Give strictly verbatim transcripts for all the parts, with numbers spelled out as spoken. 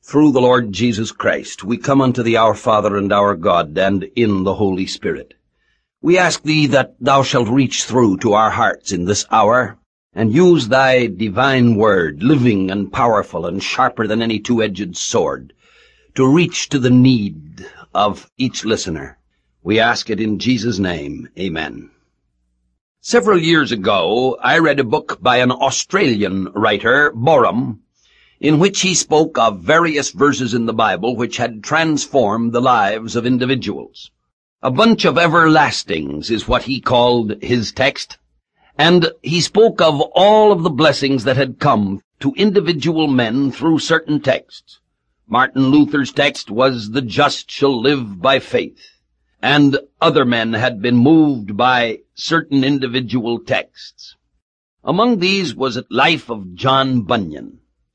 Through the Lord Jesus Christ, we come unto thee, our Father and our God, and in the Holy Spirit. We ask thee that thou shalt reach through to our hearts in this hour, and use thy divine word, living and powerful and sharper than any two-edged sword, to reach to the need of each listener. We ask it in Jesus' name. Amen. Several years ago, I read a book by an Australian writer, Borum, in which he spoke of various verses in the Bible which had transformed the lives of individuals. A bunch of everlastings is what he called his text, and he spoke of all of the blessings that had come to individual men through certain texts. Martin Luther's text was, "The just shall live by faith," and other men had been moved by certain individual texts. Among these was the life of John Bunyan.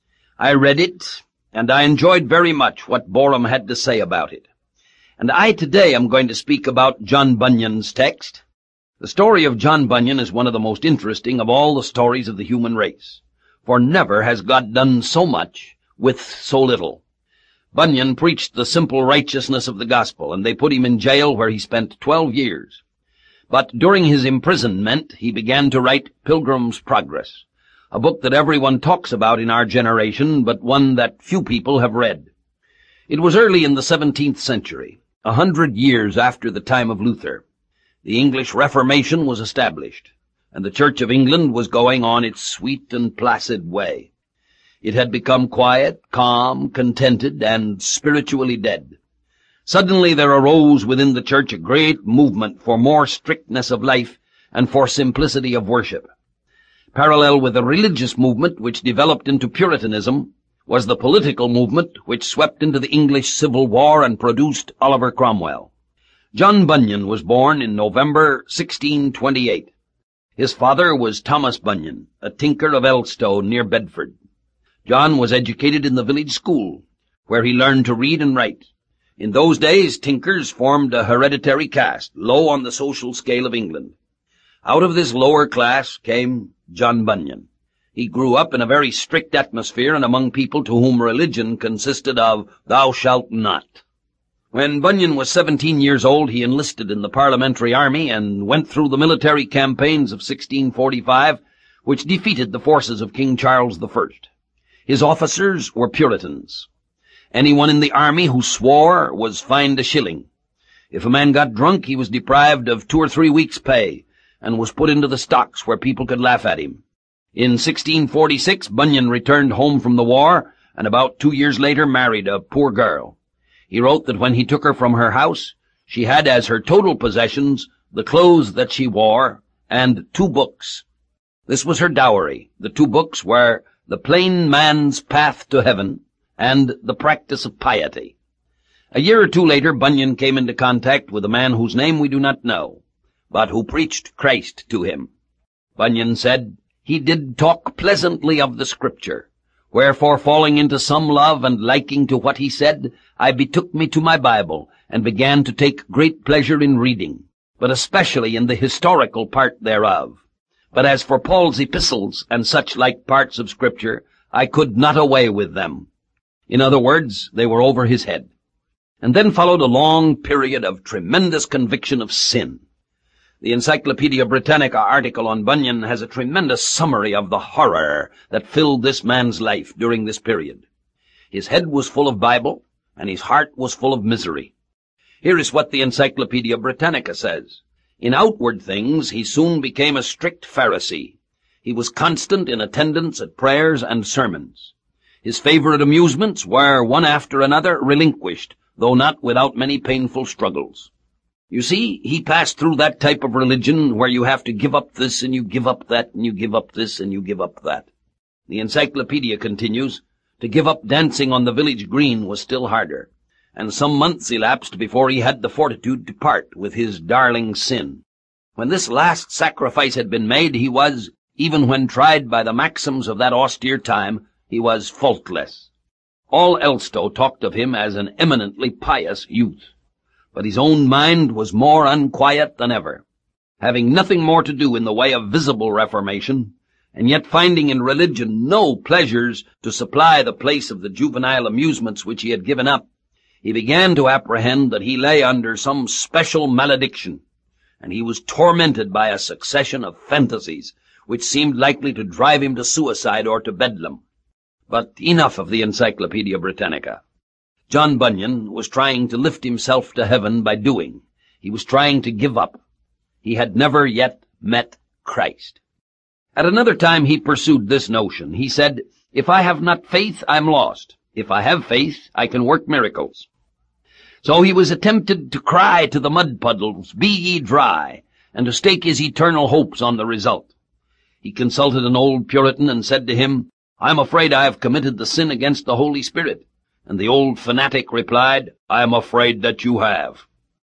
I read it, and I enjoyed very much what Borum had to say about it. And I today am going to speak about John Bunyan's text. The story of John Bunyan is one of the most interesting of all the stories of the human race, for never has God done so much with so little. Bunyan preached the simple righteousness of the gospel, and they put him in jail where he spent twelve years. But during his imprisonment, he began to write Pilgrim's Progress, a book that everyone talks about in our generation, but one that few people have read. It was early in the seventeenth century, a hundred years after the time of Luther. The English Reformation was established, and the Church of England was going on its sweet and placid way. It had become quiet, calm, contented, and spiritually dead. Suddenly there arose within the church a great movement for more strictness of life and for simplicity of worship. Parallel with the religious movement which developed into Puritanism was the political movement which swept into the English Civil War and produced Oliver Cromwell. John Bunyan was born in November sixteen twenty-eight. His father was Thomas Bunyan, a tinker of Elstow near Bedford. John was educated in the village school, where he learned to read and write. In those days, tinkers formed a hereditary caste, low on the social scale of England. Out of this lower class came John Bunyan. He grew up in a very strict atmosphere and among people to whom religion consisted of "thou shalt not." When Bunyan was seventeen years old, he enlisted in the Parliamentary Army and went through the military campaigns of sixteen forty-five, which defeated the forces of King Charles the First. His officers were Puritans. Anyone in the army who swore was fined a shilling. If a man got drunk, he was deprived of two or three weeks' pay and was put into the stocks where people could laugh at him. In sixteen forty-six, Bunyan returned home from the war, and about two years later married a poor girl. He wrote that when he took her from her house, she had as her total possessions the clothes that she wore and two books. This was her dowry. The two books were The Plain Man's Path to Heaven and The Practice of Piety. A year or two later, Bunyan came into contact with a man whose name we do not know, but who preached Christ to him. Bunyan said, "He did talk pleasantly of the Scripture, wherefore falling into some love and liking to what he said, I betook me to my Bible, and began to take great pleasure in reading, but especially in the historical part thereof. But as for Paul's epistles and such like parts of Scripture, I could not away with them." In other words, they were over his head. And then followed a long period of tremendous conviction of sin. The Encyclopedia Britannica article on Bunyan has a tremendous summary of the horror that filled this man's life during this period. His head was full of Bible, and his heart was full of misery. Here is what the Encyclopedia Britannica says. In outward things, he soon became a strict Pharisee. He was constant in attendance at prayers and sermons. His favorite amusements were, one after another, relinquished, though not without many painful struggles. You see, he passed through that type of religion where you have to give up this and you give up that and you give up this and you give up that. The encyclopedia continues, to give up dancing on the village green was still harder, and some months elapsed before he had the fortitude to part with his darling sin. When this last sacrifice had been made, he was, even when tried by the maxims of that austere time, he was faultless. All Elstow talked of him as an eminently pious youth. But his own mind was more unquiet than ever. Having nothing more to do in the way of visible reformation, and yet finding in religion no pleasures to supply the place of the juvenile amusements which he had given up, he began to apprehend that he lay under some special malediction, and he was tormented by a succession of fantasies which seemed likely to drive him to suicide or to bedlam. But enough of the Encyclopedia Britannica. John Bunyan was trying to lift himself to heaven by doing. He was trying to give up. He had never yet met Christ. At another time he pursued this notion. He said, "If I have not faith, I'm lost. If I have faith, I can work miracles." So he was tempted to cry to the mud puddles, "Be ye dry," and to stake his eternal hopes on the result. He consulted an old Puritan and said to him, "I am afraid I have committed the sin against the Holy Spirit." And the old fanatic replied, "I am afraid that you have."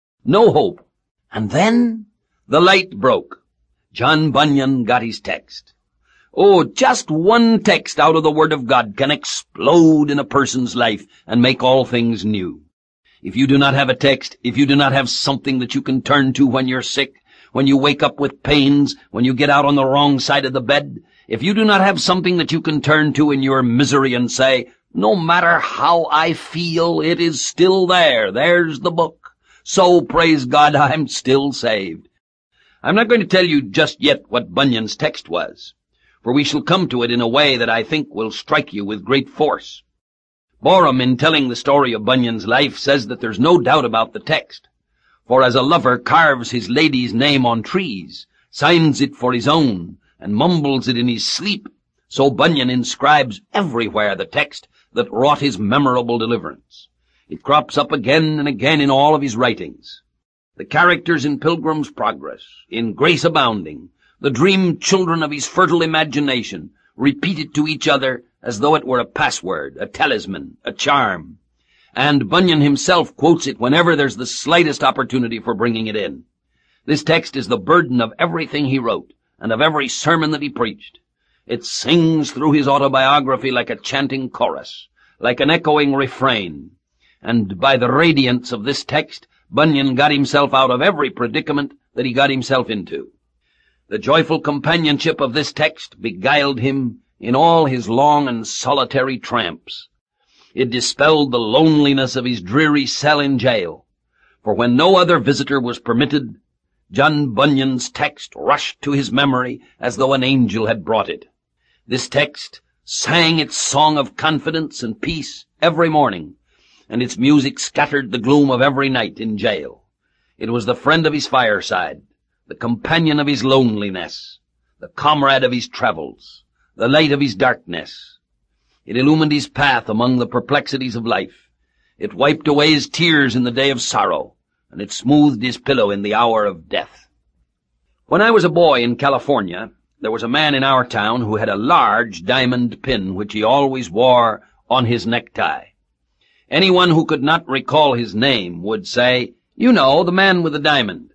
No hope. And then the light broke. John Bunyan got his text. Oh, just one text out of the Word of God can explode in a person's life and make all things new. If you do not have a text, if you do not have something that you can turn to when you're sick, when you wake up with pains, when you get out on the wrong side of the bed, if you do not have something that you can turn to in your misery and say, "No matter how I feel, it is still there. There's the book. So, praise God, I'm still saved." I'm not going to tell you just yet what Bunyan's text was, for we shall come to it in a way that I think will strike you with great force. Borum, in telling the story of Bunyan's life, says that there's no doubt about the text. For as a lover carves his lady's name on trees, signs it for his own, and mumbles it in his sleep, so Bunyan inscribes everywhere the text that wrought his memorable deliverance. It crops up again and again in all of his writings. The characters in Pilgrim's Progress, in Grace Abounding, the dream children of his fertile imagination, repeat it to each other as though it were a password, a talisman, a charm. And Bunyan himself quotes it whenever there's the slightest opportunity for bringing it in. This text is the burden of everything he wrote, and of every sermon that he preached. It sings through his autobiography like a chanting chorus, like an echoing refrain. And by the radiance of this text, Bunyan got himself out of every predicament that he got himself into. The joyful companionship of this text beguiled him in all his long and solitary tramps. It dispelled the loneliness of his dreary cell in jail, for when no other visitor was permitted, John Bunyan's text rushed to his memory as though an angel had brought it. This text sang its song of confidence and peace every morning, and its music scattered the gloom of every night in jail. It was the friend of his fireside, the companion of his loneliness, the comrade of his travels, the light of his darkness. It illumined his path among the perplexities of life. It wiped away his tears in the day of sorrow, and it smoothed his pillow in the hour of death. When I was a boy in California, there was a man in our town who had a large diamond pin which he always wore on his necktie. Anyone who could not recall his name would say, "You know, the man with the diamond."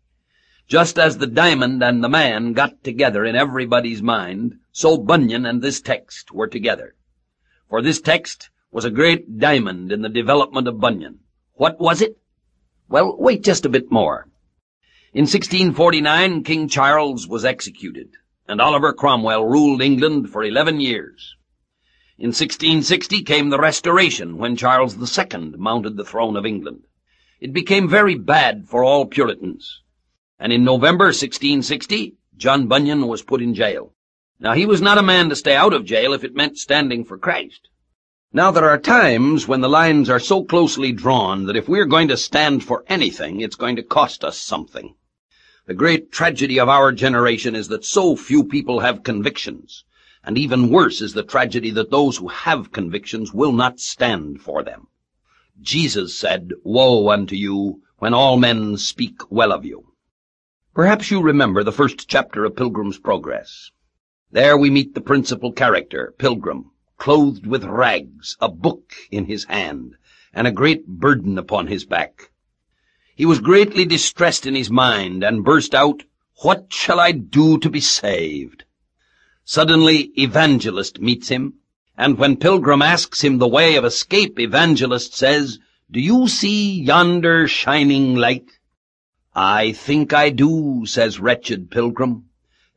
Just as the diamond and the man got together in everybody's mind, so Bunyan and this text were together. For this text was a great diamond in the development of Bunyan. What was it? Well, wait just a bit more. In sixteen forty-nine, King Charles was executed, and Oliver Cromwell ruled England for eleven years. In sixteen sixty came the Restoration, when Charles the Second mounted the throne of England. It became very bad for all Puritans, and in November sixteen sixty, John Bunyan was put in jail. Now, he was not a man to stay out of jail if it meant standing for Christ. Now, there are times when the lines are so closely drawn that if we're going to stand for anything, it's going to cost us something. The great tragedy of our generation is that so few people have convictions, and even worse is the tragedy that those who have convictions will not stand for them. Jesus said, "Woe unto you when all men speak well of you." Perhaps you remember the first chapter of Pilgrim's Progress. There we meet the principal character, Pilgrim, clothed with rags, a book in his hand, and a great burden upon his back. He was greatly distressed in his mind, and burst out, "What shall I do to be saved?" Suddenly Evangelist meets him, and when Pilgrim asks him the way of escape, Evangelist says, "Do you see yonder shining light?" "I think I do," says wretched Pilgrim.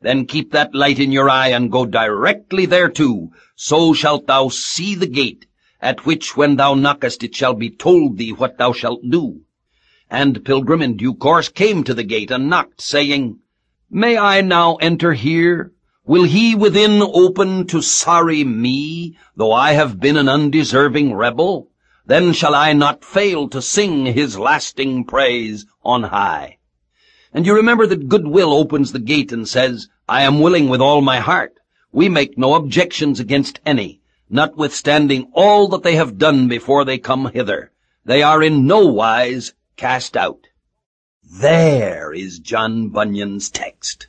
Then keep that light in your eye, and go directly thereto. So shalt thou see the gate, at which when thou knockest it shall be told thee what thou shalt do. And Pilgrim in due course came to the gate, and knocked, saying, May I now enter here? Will he within open to sorry me, though I have been an undeserving rebel? Then shall I not fail to sing his lasting praise on high. And you remember that goodwill opens the gate and says, I am willing with all my heart. We make no objections against any, notwithstanding all that they have done before they come hither. They are in no wise cast out. There is John Bunyan's text.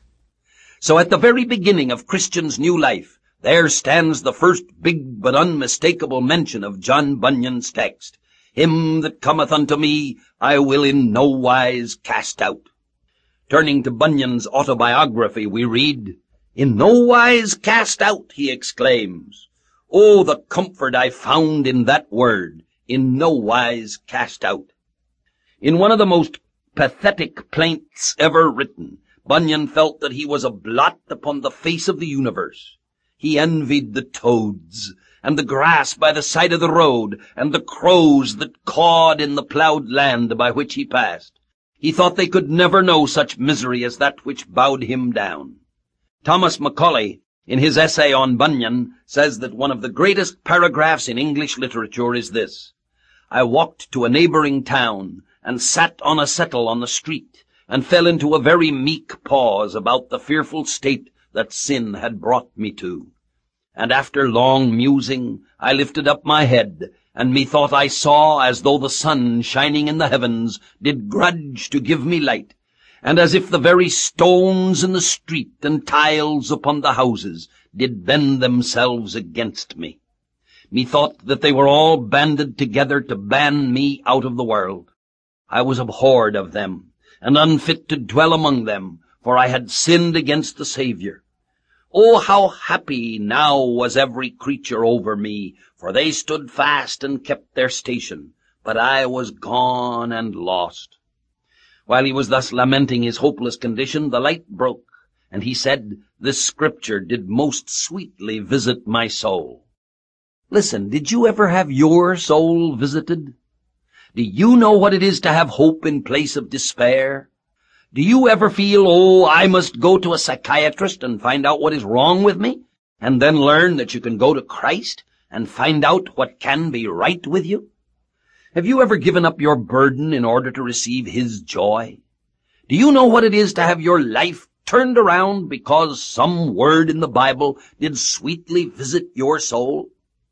So at the very beginning of Christian's new life, there stands the first big but unmistakable mention of John Bunyan's text. Him that cometh unto me, I will in no wise cast out. Turning to Bunyan's autobiography, we read, In no wise cast out, he exclaims. Oh, the comfort I found in that word, in no wise cast out. In one of the most pathetic plaints ever written, Bunyan felt that he was a blot upon the face of the universe. He envied the toads, and the grass by the side of the road, and the crows that cawed in the ploughed land by which he passed. He thought they could never know such misery as that which bowed him down. Thomas Macaulay, in his essay on Bunyan, says that one of the greatest paragraphs in English literature is this: I walked to a neighboring town, and sat on a settle on the street, and fell into a very meek pause about the fearful state that sin had brought me to. And after long musing, I lifted up my head, and methought I saw as though the sun shining in the heavens did grudge to give me light, and as if the very stones in the street and tiles upon the houses did bend themselves against me. Methought that they were all banded together to ban me out of the world. I was abhorred of them, and unfit to dwell among them, for I had sinned against the Saviour. Oh, how happy now was every creature over me, for they stood fast and kept their station, but I was gone and lost. While he was thus lamenting his hopeless condition, the light broke, and he said, This scripture did most sweetly visit my soul. Listen, did you ever have your soul visited? Do you know what it is to have hope in place of despair? Do you ever feel, oh, I must go to a psychiatrist and find out what is wrong with me, and then learn that you can go to Christ and find out what can be right with you? Have you ever given up your burden in order to receive his joy? Do you know what it is to have your life turned around because some word in the Bible did sweetly visit your soul?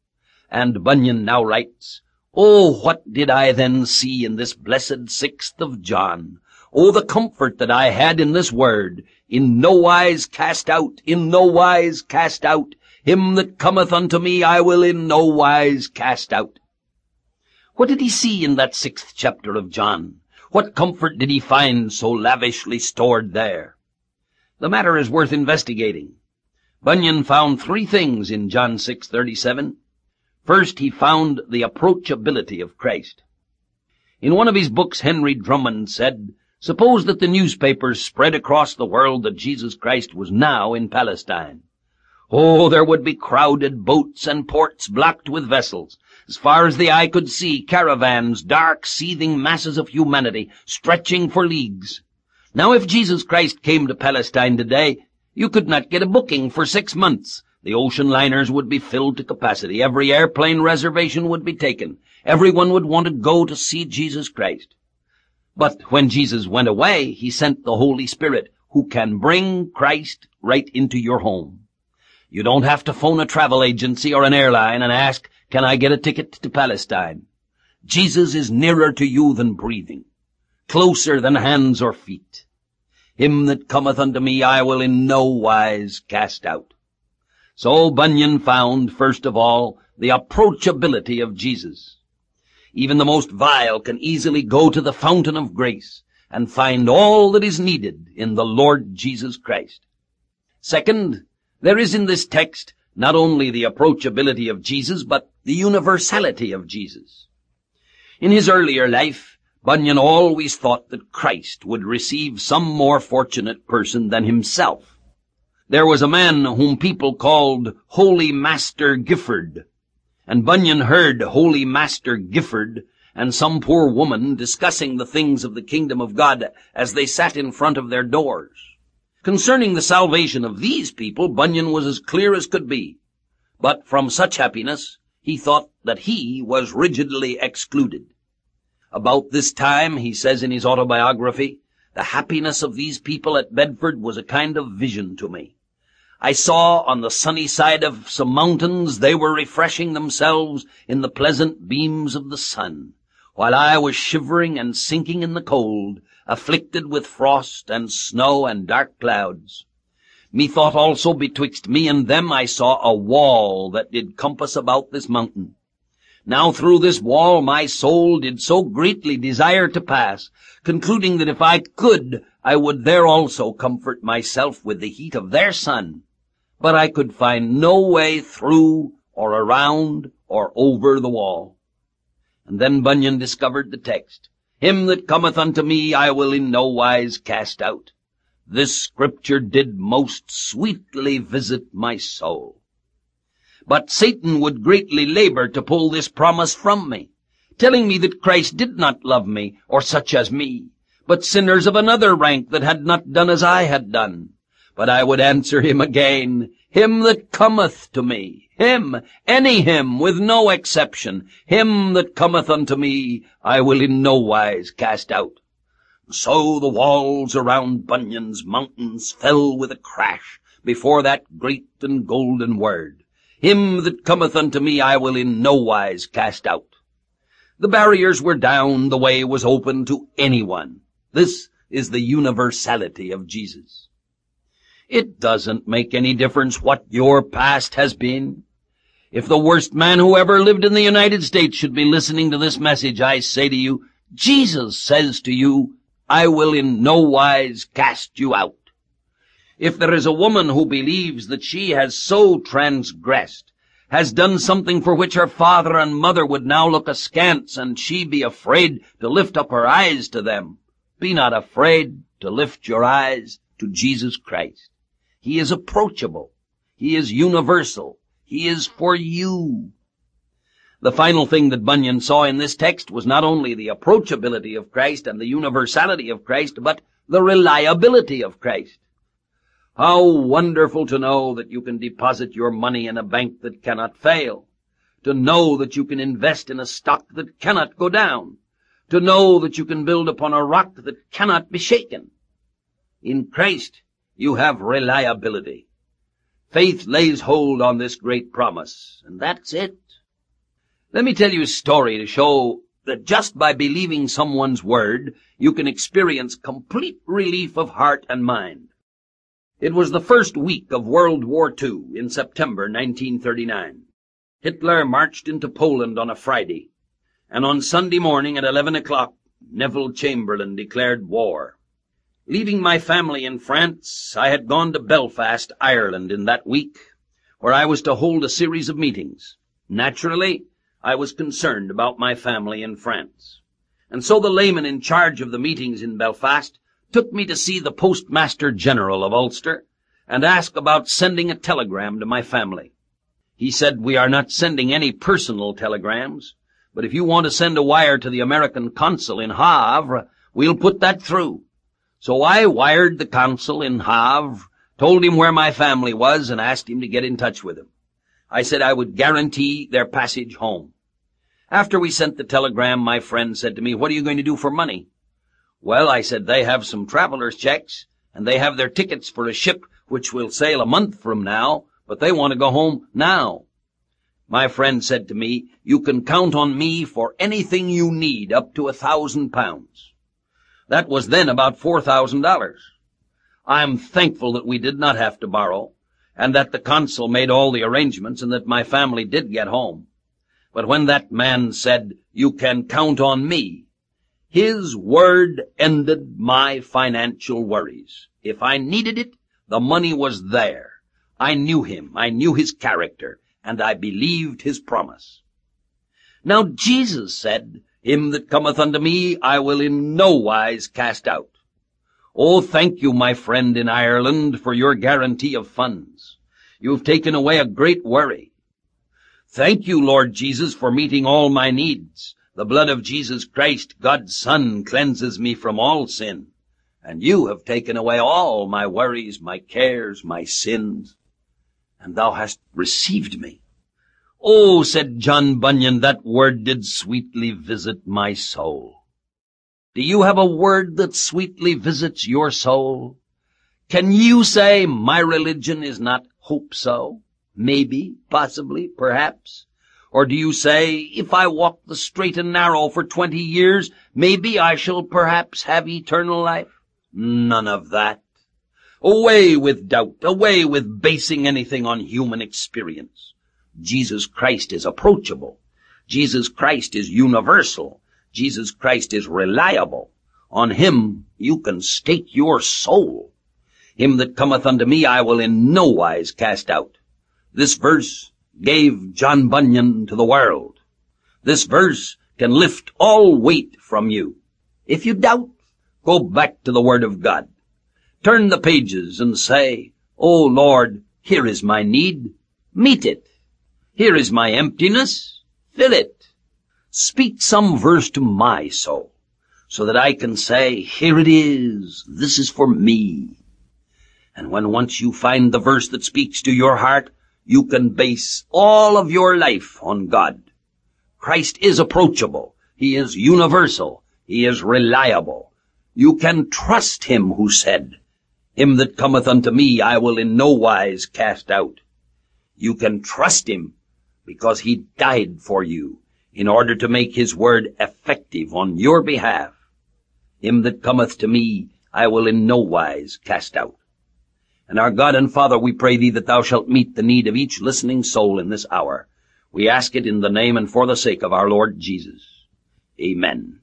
And Bunyan now writes, Oh, what did I then see in this blessed sixth of John? Oh, the comfort that I had in this word, in no wise cast out, in no wise cast out. Him that cometh unto me I will in no wise cast out. What did he see in that sixth chapter of John? What comfort did he find so lavishly stored there? The matter is worth investigating. Bunyan found three things in John six thirty-seven. First, he found the approachability of Christ. In one of his books, Henry Drummond said, Suppose that the newspapers spread across the world that Jesus Christ was now in Palestine. Oh, there would be crowded boats and ports blocked with vessels. As far as the eye could see, caravans, dark, seething masses of humanity, stretching for leagues. Now, if Jesus Christ came to Palestine today, you could not get a booking for six months. The ocean liners would be filled to capacity. Every airplane reservation would be taken. Everyone would want to go to see Jesus Christ. But when Jesus went away, he sent the Holy Spirit, who can bring Christ right into your home. You don't have to phone a travel agency or an airline and ask, can I get a ticket to Palestine? Jesus is nearer to you than breathing, closer than hands or feet. Him that cometh unto me I will in no wise cast out. So Bunyan found, first of all, the approachability of Jesus. Even the most vile can easily go to the fountain of grace and find all that is needed in the Lord Jesus Christ. Second, there is in this text not only the approachability of Jesus, but the universality of Jesus. In his earlier life, Bunyan always thought that Christ would receive some more fortunate person than himself. There was a man whom people called Holy Master Gifford, and Bunyan heard Holy Master Gifford and some poor woman discussing the things of the kingdom of God as they sat in front of their doors. Concerning the salvation of these people, Bunyan was as clear as could be. But from such happiness, he thought that he was rigidly excluded. About this time, he says in his autobiography, the happiness of these people at Bedford was a kind of vision to me. I saw on the sunny side of some mountains they were refreshing themselves in the pleasant beams of the sun, while I was shivering and sinking in the cold, afflicted with frost and snow and dark clouds. Methought also betwixt me and them I saw a wall that did compass about this mountain. Now through this wall my soul did so greatly desire to pass, concluding that if I could, I would there also comfort myself with the heat of their sun. But I could find no way through or around or over the wall. And then Bunyan discovered the text, Him that cometh unto me I will in no wise cast out. This scripture did most sweetly visit my soul. But Satan would greatly labor to pull this promise from me, telling me that Christ did not love me, or such as me, but sinners of another rank that had not done as I had done. But I would answer him again, Him that cometh to me, him, any him, with no exception, him that cometh unto me, I will in no wise cast out. So the walls around Bunyan's mountains fell with a crash before that great and golden word. Him that cometh unto me I will in no wise cast out. The barriers were down, the way was open to anyone. This is the universality of Jesus. It doesn't make any difference what your past has been. If the worst man who ever lived in the United States should be listening to this message, I say to you, Jesus says to you, I will in no wise cast you out. If there is a woman who believes that she has so transgressed, has done something for which her father and mother would now look askance, and she be afraid to lift up her eyes to them, be not afraid to lift your eyes to Jesus Christ. He is approachable. He is universal. He is for you. The final thing that Bunyan saw in this text was not only the approachability of Christ and the universality of Christ, but the reliability of Christ. How wonderful to know that you can deposit your money in a bank that cannot fail, to know that you can invest in a stock that cannot go down, to know that you can build upon a rock that cannot be shaken. In Christ, you have reliability. Faith lays hold on this great promise, and that's it. Let me tell you a story to show that just by believing someone's word, you can experience complete relief of heart and mind. It was the first week of World War Two in September nineteen thirty-nine. Hitler marched into Poland on a Friday, and on Sunday morning at eleven o'clock, Neville Chamberlain declared war. Leaving my family in France, I had gone to Belfast, Ireland in that week, where I was to hold a series of meetings. Naturally, I was concerned about my family in France. And so the layman in charge of the meetings in Belfast took me to see the Postmaster General of Ulster and asked about sending a telegram to my family. He said, we are not sending any personal telegrams, but if you want to send a wire to the American consul in Havre, we'll put that through. So I wired the consul in Havre, told him where my family was, and asked him to get in touch with him. I said I would guarantee their passage home. After we sent the telegram, my friend said to me, what are you going to do for money? Well, I said, they have some traveler's checks, and they have their tickets for a ship which will sail a month from now, but they want to go home now. My friend said to me, you can count on me for anything you need, up to a thousand pounds. That was then about four thousand dollars. I'm thankful that we did not have to borrow, and that the consul made all the arrangements, and that my family did get home. But when that man said, you can count on me, his word ended my financial worries. If I needed it, the money was there. I knew him, I knew his character, and I believed his promise. Now Jesus said, him that cometh unto me I will in no wise cast out. Oh, thank you, my friend in Ireland, for your guarantee of funds. You've taken away a great worry. Thank you, Lord Jesus, for meeting all my needs. The blood of Jesus Christ, God's Son, cleanses me from all sin. And you have taken away all my worries, my cares, my sins. And thou hast received me. Oh, said John Bunyan, that word did sweetly visit my soul. Do you have a word that sweetly visits your soul? Can you say, my religion is not hope so? Maybe, possibly, perhaps. Or do you say, if I walk the straight and narrow for twenty years, maybe I shall perhaps have eternal life? None of that. Away with doubt, away with basing anything on human experience. Jesus Christ is approachable. Jesus Christ is universal. Jesus Christ is reliable. On him you can stake your soul. Him that cometh unto me I will in no wise cast out. This verse gave John Bunyan to the world. This verse can lift all weight from you. If you doubt, go back to the Word of God. Turn the pages and say, O Lord, here is my need. Meet it. Here is my emptiness. Fill it. Speak some verse to my soul, so that I can say, here it is, this is for me. And when once you find the verse that speaks to your heart, you can base all of your life on God. Christ is approachable. He is universal. He is reliable. You can trust him who said, him that cometh unto me I will in no wise cast out. You can trust him because he died for you, in order to make his word effective on your behalf. Him that cometh to me, I will in no wise cast out. And our God and Father, we pray thee that thou shalt meet the need of each listening soul in this hour. We ask it in the name and for the sake of our Lord Jesus. Amen.